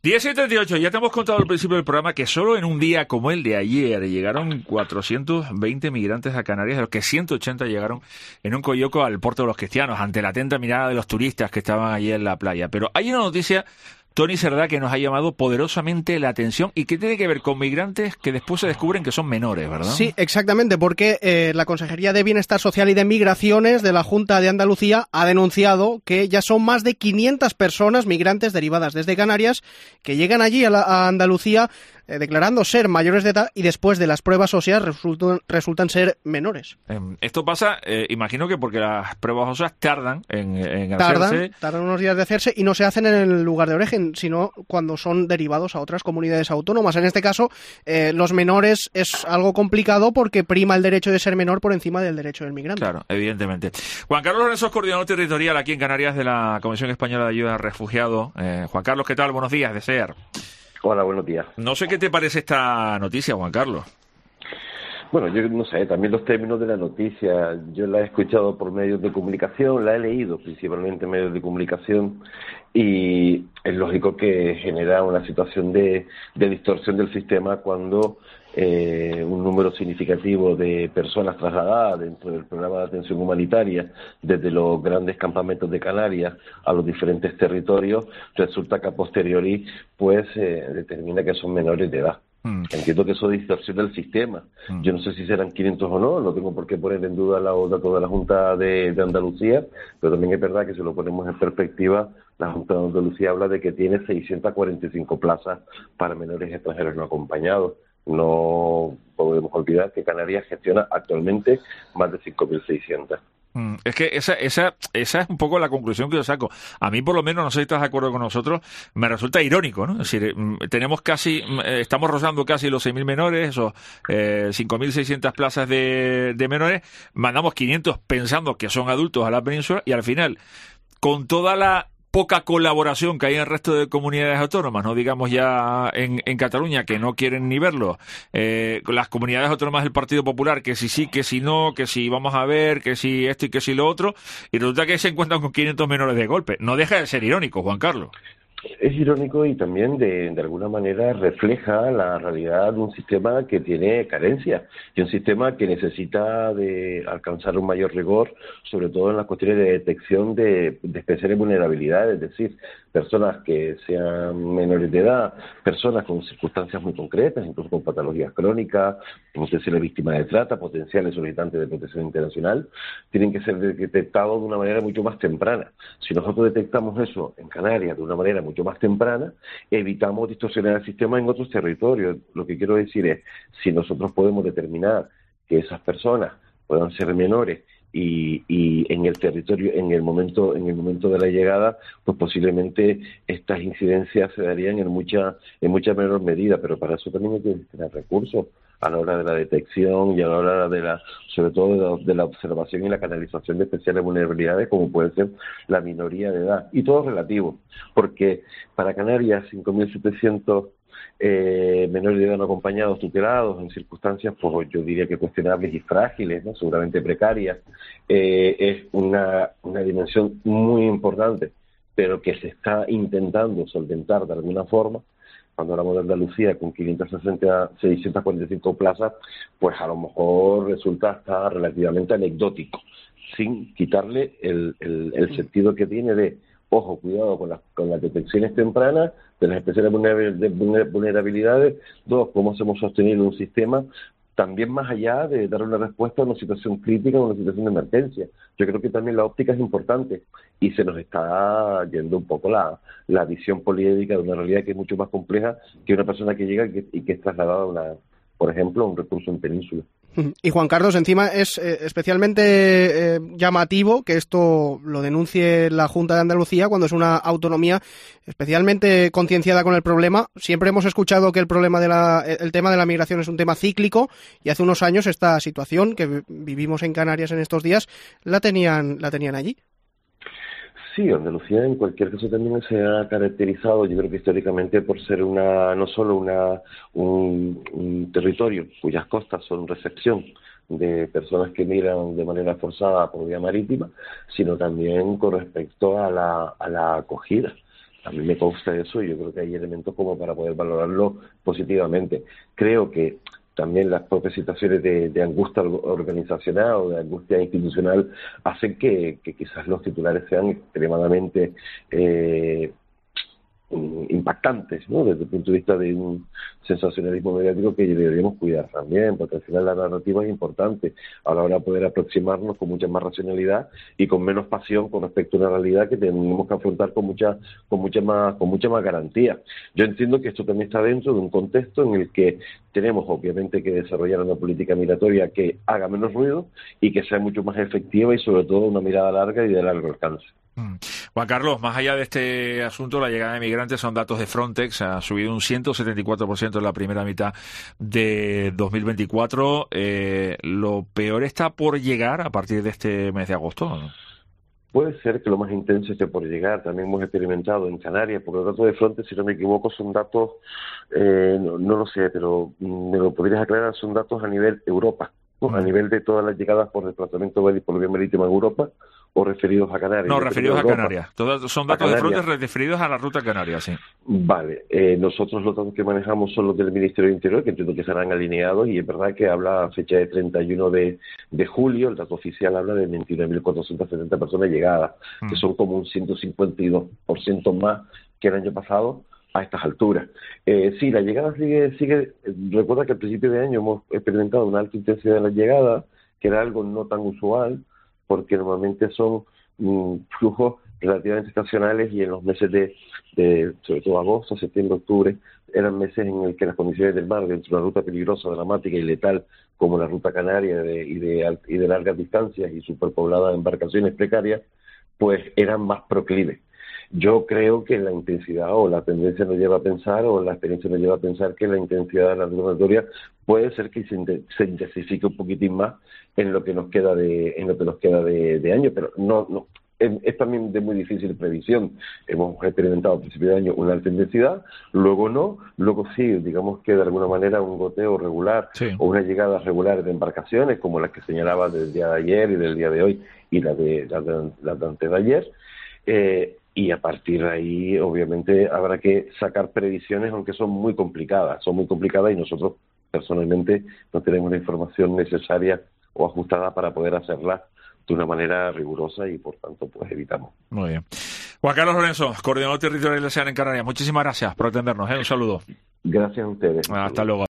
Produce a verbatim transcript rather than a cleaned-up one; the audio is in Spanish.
diez y treinta y ocho, ya te hemos contado al principio del programa que solo en un día como el de ayer llegaron cuatrocientos veinte migrantes a Canarias, de los que ciento ochenta llegaron en un coyoco al puerto de los Cristianos, ante la atenta mirada de los turistas que estaban allí en la playa. Pero hay una noticia, Tony Cerdá, que nos ha llamado poderosamente la atención y que tiene que ver con migrantes que después se descubren que son menores, ¿verdad? Sí, exactamente, porque eh, la Consejería de Bienestar Social y de Migraciones de la Junta de Andalucía ha denunciado que ya son más de quinientas personas migrantes derivadas desde Canarias que llegan allí a, la, a Andalucía eh, declarando ser mayores de edad y después de las pruebas óseas resultan, resultan ser menores. Eh, esto pasa, eh, imagino que porque las pruebas óseas tardan en, en tardan, hacerse. Tardan unos días de hacerse y no se hacen en el lugar de origen, sino cuando son derivados a otras comunidades autónomas. En este caso, eh, los menores es algo complicado porque prima el derecho de ser menor por encima del derecho del migrante. Claro, evidentemente. Juan Carlos Lorenzo es coordinador territorial aquí en Canarias de la Comisión Española de Ayuda a Refugiados. Eh, Juan Carlos, ¿qué tal? Buenos días, de SER. Hola, buenos días. No sé qué te parece esta noticia, Juan Carlos. Bueno, yo no sé, también los términos de la noticia, yo la he escuchado por medios de comunicación, la he leído principalmente en medios de comunicación y es lógico que genera una situación de, de distorsión del sistema cuando eh, un número significativo de personas trasladadas dentro del programa de atención humanitaria desde los grandes campamentos de Canarias a los diferentes territorios, resulta que a posteriori pues eh, determina que son menores de edad. Mm. Entiendo que eso distorsiona el sistema. Mm. Yo no sé si serán quinientos o no, no tengo por qué poner en duda los datos de la Junta de, de Andalucía, pero también es verdad que si lo ponemos en perspectiva, la Junta de Andalucía habla de que tiene seiscientas cuarenta y cinco plazas para menores extranjeros no acompañados. No podemos olvidar que Canarias gestiona actualmente más de cinco mil seiscientas. Es que esa, esa, esa es un poco la conclusión que yo saco. A mí, por lo menos, no sé si estás de acuerdo con nosotros, me resulta irónico, ¿no? Es decir, tenemos casi, estamos rozando casi los seis mil menores, esos eh, cinco mil seiscientas plazas de, de menores, mandamos quinientos pensando que son adultos a la península y al final, con toda la poca colaboración que hay en el resto de comunidades autónomas, no digamos ya en, en Cataluña, que no quieren ni verlo, eh, las comunidades autónomas del Partido Popular, que si sí, que si no, que si vamos a ver, que si esto y que si lo otro, y resulta que se encuentran con quinientos menores de golpe. No deja de ser irónico, Juan Carlos. Es irónico y también de, de alguna manera refleja la realidad de un sistema que tiene carencias y un sistema que necesita de alcanzar un mayor rigor, sobre todo en las cuestiones de detección de, de especiales vulnerabilidades, es decir, personas que sean menores de edad, personas con circunstancias muy concretas, incluso con patologías crónicas, potenciales víctimas de trata, potenciales solicitantes de protección internacional, tienen que ser detectados de una manera mucho más temprana. Si nosotros detectamos eso en Canarias de una manera mucho más temprana, evitamos distorsionar el sistema en otros territorios. Lo que quiero decir es, si nosotros podemos determinar que esas personas puedan ser menores y, y en el territorio, en el momento, en el momento de la llegada, pues posiblemente estas incidencias se darían en mucha, en mucha menor medida, pero para eso también hay que tener recursos a la hora de la detección y a la hora de la, sobre todo de la, de la observación y la canalización de especiales vulnerabilidades, como puede ser la minoría de edad. Y todo relativo, porque para Canarias cinco mil setecientos eh, menores de edad no acompañados, tutelados, en circunstancias, pues yo diría que cuestionables y frágiles, ¿no? Seguramente precarias, eh, es una, una dimensión muy importante, pero que se está intentando solventar de alguna forma. Cuando hablamos de Andalucía con quinientas sesenta, seiscientas cuarenta y cinco plazas, pues a lo mejor resulta hasta relativamente anecdótico, sin quitarle el, el, el sentido que tiene de, ojo, cuidado con las, con las detecciones tempranas de las especiales vulnerabilidades. Dos, cómo hacemos sostenible un sistema también más allá de dar una respuesta a una situación crítica o una situación de emergencia. Yo creo que también la óptica es importante y se nos está yendo un poco la, la visión poliédrica de una realidad que es mucho más compleja que una persona que llega y que, y que es trasladada a una, por ejemplo, a un recurso en península. Y Juan Carlos, encima es eh, especialmente eh, llamativo que esto lo denuncie la Junta de Andalucía cuando es una autonomía especialmente concienciada con el problema. Siempre hemos escuchado que el problema de la, el tema de la migración es un tema cíclico y hace unos años esta situación que vivimos en Canarias en estos días la tenían, la tenían allí. Sí, Andalucía en cualquier caso también se ha caracterizado, yo creo que históricamente, por ser una no solo una un, un territorio cuyas costas son recepción de personas que migran de manera forzada por vía marítima, sino también con respecto a la, a la acogida. A mí me consta eso y yo creo que hay elementos como para poder valorarlo positivamente. Creo que también las propias situaciones de, de angustia organizacional o de angustia institucional hacen que, que quizás los titulares sean extremadamente eh, impactantes, ¿no? Desde el punto de vista de un sensacionalismo mediático que deberíamos cuidar también, porque al final la narrativa es importante a la hora de poder aproximarnos con mucha más racionalidad y con menos pasión con respecto a una realidad que tenemos que afrontar con mucha con mucha más con mucha más garantía. Yo entiendo que esto también está dentro de un contexto en el que tenemos obviamente que desarrollar una política migratoria que haga menos ruido y que sea mucho más efectiva y sobre todo una mirada larga y de largo alcance. Juan Carlos, más allá de este asunto, la llegada de migrantes son datos de Frontex, ha subido un ciento setenta y cuatro por ciento en la primera mitad de dos mil veinticuatro. Eh, ¿Lo peor está por llegar a partir de este mes de agosto, ¿no? Puede ser que lo más intenso esté por llegar. También hemos experimentado en Canarias, porque los datos de Frontex, si no me equivoco, son datos, eh, no, no lo sé, pero me lo podrías aclarar, son datos a nivel Europa, ¿no? Uh-huh. A nivel de todas las llegadas por desplazamiento por vía marítima en Europa, o referidos a Canarias. No, referidos a Canarias. Todos son datos de Frontex referidos a la ruta Canarias, sí. Vale. Eh, nosotros los datos que manejamos son los del Ministerio del Interior, que entiendo que serán alineados, y es verdad que habla a fecha de treinta y uno de julio, el dato oficial habla de veintinueve mil cuatrocientas setenta personas llegadas, mm. que son como un ciento cincuenta y dos por ciento más que el año pasado a estas alturas. Eh, sí, la llegada sigue, sigue. Recuerda que al principio de año hemos experimentado una alta intensidad en la llegada, que era algo no tan usual, porque normalmente son mmm, flujos relativamente estacionales y en los meses de, de, sobre todo agosto, septiembre, octubre, eran meses en el que las condiciones del mar, dentro de una ruta peligrosa, dramática y letal, como la ruta canaria de, y, de, y de largas distancias y superpoblada de embarcaciones precarias, pues eran más proclives. Yo creo que la intensidad o la tendencia nos lleva a pensar, o la experiencia nos lleva a pensar que la intensidad de la ruta migratoria puede ser que se intensifique un poquitín más en lo que nos queda de en lo que nos queda de, de año, pero no no es, es también de muy difícil previsión. Hemos experimentado a principio de año una alta intensidad, luego no, luego sí, digamos que de alguna manera un goteo regular, sí, o una llegada regular de embarcaciones como las que señalaba del día de ayer y del día de hoy y la de la de, la de antes de ayer. Eh, y a partir de ahí, obviamente, habrá que sacar previsiones, aunque son muy complicadas, son muy complicadas y nosotros, personalmente, no tenemos la información necesaria o ajustada para poder hacerla de una manera rigurosa y, por tanto, pues evitamos. Muy bien. Juan Carlos Lorenzo, coordinador territorial de SEAN en Canarias, muchísimas gracias por atendernos, ¿eh? Un saludo. Gracias a ustedes. Hasta luego.